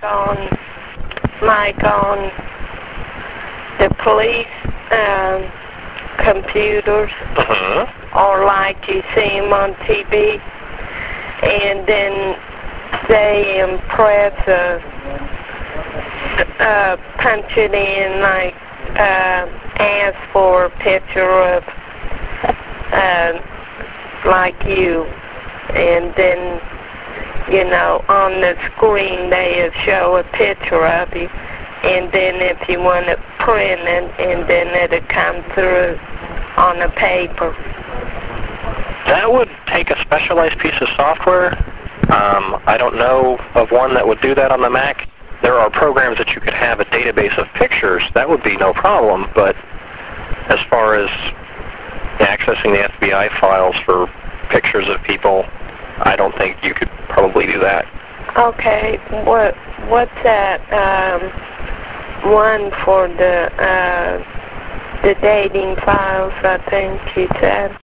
on the police computers, or like you see them on TV, and then they impress punch it in, like ask for a picture of like you, and then on the screen they show a picture of you, and then if you want it printed, and then it'll come through on the paper. That would take a specialized piece of software. I don't know of one that would do that on the Mac. There are programs that you could have a database of pictures. That would be no problem, but as far as accessing the FBI files for pictures of people, I don't think you could probably do that. Okay, what's that one for the dating files, I think you said?